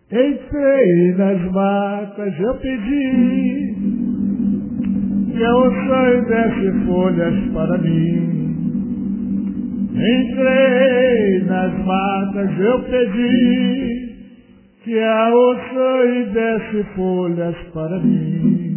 Entrei nas matas, eu pedi que a onça desse folhas para mim. Entrei nas matas, eu pedi que a onça desse folhas para mim.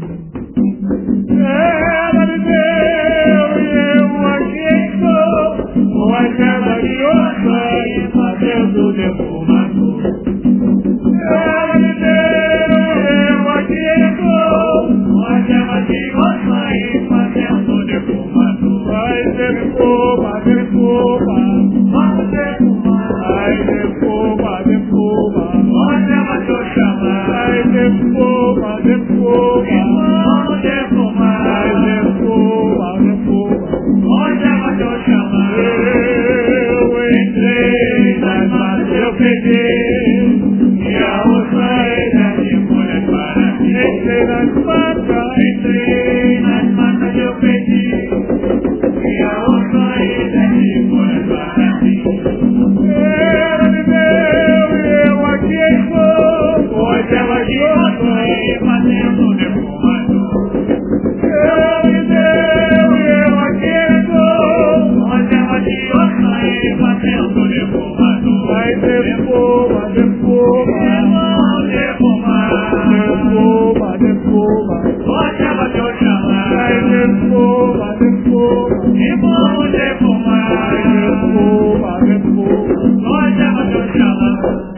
Ela me deu e eu aqui estou, com a cama de onça e fazendo defumador. Ela me deu e eu aqui estou, com a cama de onça e fazendo defumador. Vai defuma, defuma, vamos defumar. Vai defuma, defuma, olha mas eu chamar. Vai defuma, defuma, vamos defumar. Vai defuma, defuma, olha mas eu chamar. Eu entrei nas matas, eu peguei e a onça era de folhas para mim. Entrei nas matas, eu peguei e a onça era de folhas para mim. Ela me deu e eu aqui estou, pois ela de onça e fazendo defumador. Ela me deu e eu aqui estou, pois ela de onça e fazendo defumador. Vai defuma, defuma, defumar, defuma, defuma, pode ela te chamar. Vai defuma, defuma, e vamos defumar. Vai defuma, defuma, pode ela te chamar.